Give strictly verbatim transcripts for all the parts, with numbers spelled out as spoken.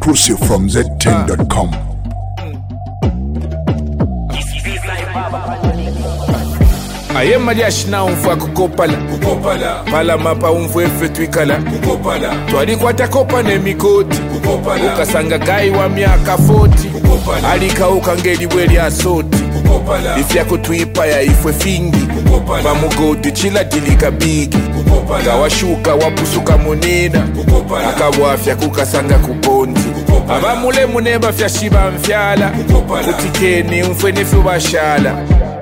Exclusive from Z ten dot com. Aye mariashi na umfwa kukopala Kukopala Pala mapa umfwa efe twikala Kukopala Tuwali kwa takopa ne mikoti Kukopala Ukasanga gai wa miaka forty Kukopala Alika ukangeli weli asoti Kukopala Ifya kutuipa ya ifwe fingi Kukopala Mamugodi chila dilika bigi Kukopala Gawashuka wapusuka monena Kukopala Akawafya kukasanga kubondi Kukopala Abamule muneba fya shiba mfyala Kukopala Kutikeni umfwe nefu bashala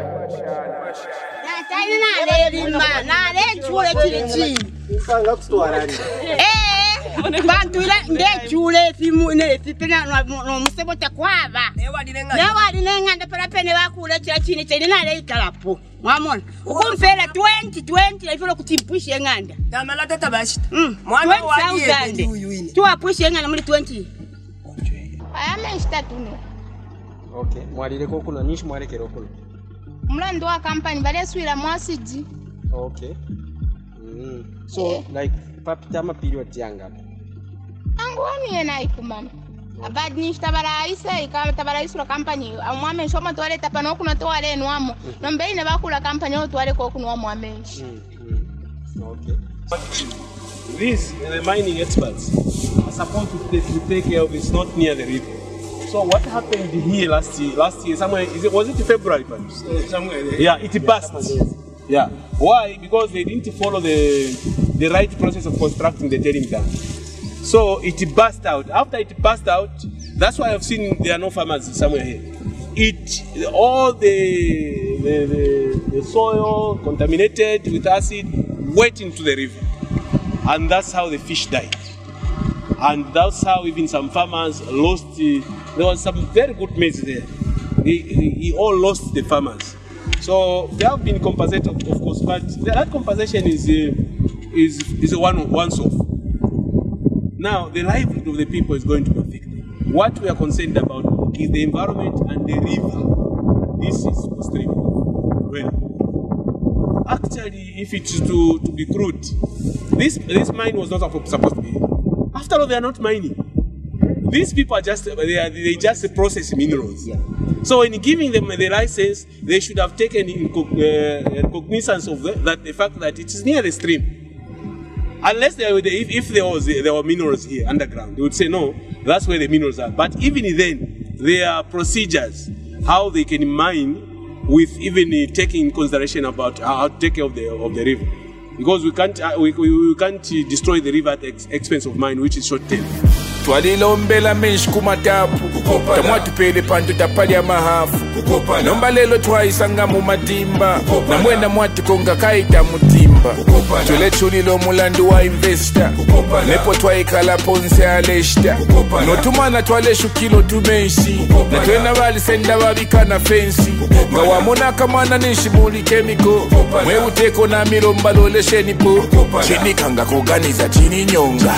Eh, bantu ila ndechule fimu ne fipena no musebo takwaba. Yawa dinenganda para pene bakule kya chini chini na le ikalapo. Mwamona. Ukumfera twenty twenty ifolo kutimpusha nganda. Tamala tata bashita. Mwana wadi. Tu apusha nganda muri twenty. Ayame istatune. Okay, mwalile ko kuno nishi mwalekero kuno. Mlando wa company bale swira mwasiji. Okay. Mm. So yeah. Like papita ma period yanga. Angwani yena ikumama. Abad ni tabara isa ikama tabara isura company amwame shoma twale tapano kuna twale nwamo. Nombe ine bakula company o twale ko kuno amwame. Okay. These the mining experts are supposed to take, to take care of it's not near the river. So what happened here last year? Last year somewhere is it was it February? Uh, somewhere there. Yeah, it burst. Yeah. Why? Because they didn't follow the the right process of constructing the tailing dam. So it burst out. After it burst out, that's why I've seen there are no farmers somewhere here. It all the the, the, the soil contaminated with acid went into the river, and that's how the fish died. And that's how even some farmers lost. Uh, there was some very good maize there. He, he, he all lost the farmers. So they have been compensated, of course, but that compensation is uh, is is a one once off. Now the livelihood of the people is going to be affected. What we are concerned about is the environment and the river. This is extreme. Well, actually, if it's to, to be crude, this this mine was not supposed to be. After all, they are not mining. These people are just they are they just process minerals. Yeah. So in giving them the license, they should have taken in uh, cognizance of the, that the fact that it is near the stream. Unless they were the, if, if there was there were minerals here underground, they would say no, that's where the minerals are. But even then, there are procedures how they can mine with even uh, taking in consideration about how to take care of the of the river, because we can't uh, we, we, we can't destroy the river at the ex expense of mine, which is short term. Twalilombela menshi kumatapu Tamwa tupele pantu tapali ya mahafu Nomba lelo twaisanga mu matimba Na mwenda mwati konga kaita mutimba Tule chulilo mulandu wa investor Nepo twaikala ponse aleshta Notumana twaleshu kilo tumenshi Na tuena wali senda wabika na fensi Ngawa mona kamana nishi muli kemiko Mwe uteko na milomba lole shenipo Chini kanga kuganiza chini nyonga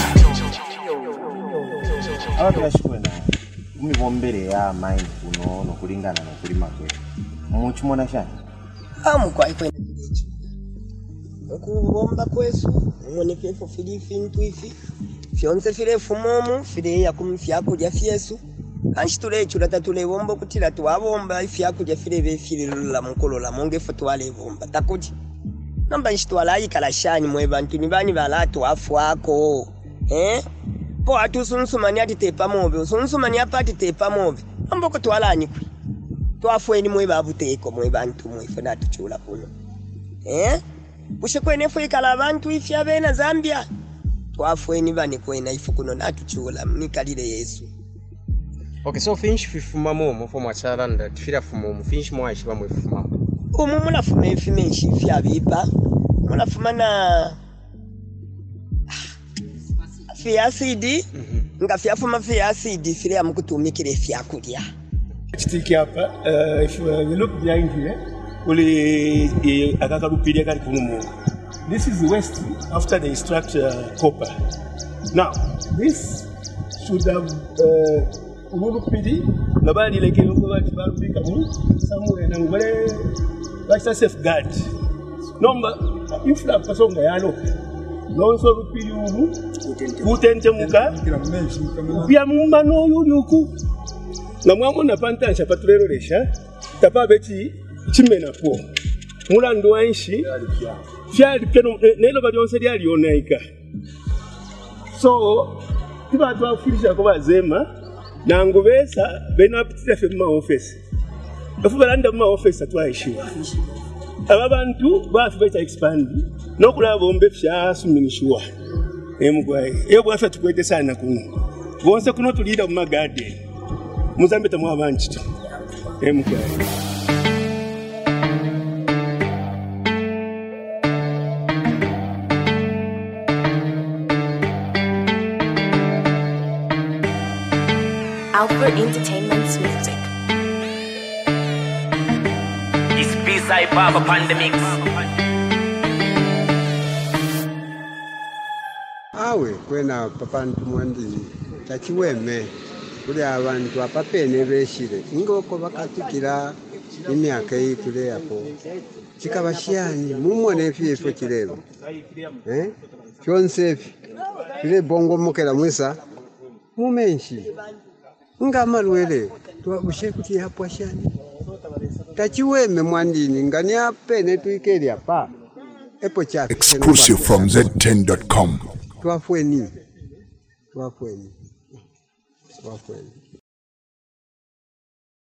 Awa tunashukuru na umibombele ya mine kuno no kulingana na kulima kwe. Muchumona shani? Amu kwa iko ina kidecho. Okubomba kwesu, mwone fefo fili fintu ifi. Fyonse file fumomu, file ya kumfya kujya fyesu. Kanshi tulecho tule bomba kutila tuwabomba ifya kujya file be file la mukolo la monge fo twale bomba. Takuji. Namba nshitwala yikala shani mwe bantu ni bani balatu afwako. Eh? Po atu sunsumani ati tepa mobe, sunsumani apa ati tepa mobe. Amboko twalani kwi. Twafweni mwe babuteko mwe bantu mwe fena tuchula kuno. Eh? Pushe kwene fwe kala abantu ifya bena Zambia. Twafweni bani kwena ifu kuno natuchula nikalile Yesu. Okay, so finch fifuma momo fo mwachalanda tifira fumomo finch mwashi bamwe fifuma. Umu muna fuma ifimenshi ifya bipa. Muna fuma na fi acid nga fyafuma fi acid file amukutumikire fyakulya chitiki hapa uh, if uh, you look behind here uli akakarupilia kali kunumu. This is the waste after they extract uh, copper. Now this should have umurupili uh, nabali leke loko bati barupika mu somewhere na ngole like safeguard number if la pasonga yano nonso lupiyubu kutentemuka upya mumano yuliuku na mwamona pantansha patulelolesha tapa beti chimena po mulandu wanshi fyali peno nelo balyonse lyali onaika so tiba twafulisha ko bazema nangu besa bena apitira fe mu office afu balanda mu office atwaishiwa aba bantu bafu beta expand nokulaba bombe fya suminishuwa emugwaye iyo bwafa tukwete sana kuno bonse kuno tulida mu magade muzambe tamu abanchi to emugwaye Alpha Entertainment's music. It's B-side Baba Pandemics. Awe kwena papantu mwandini tachiweme kuli abantu apapene beshire ingoko bakatikira imyaka ikule yapo chikabashiyani mumone fifo chilelo eh chonsefi kile bongo mukela mwisa mumenshi ngamalwele twabushe kuti hapo ashani tachiweme mwandini ngani apene tuikeli apa epo chake Exclusive from Z ten dot com. Twafweni. Twafweni. Twafweni.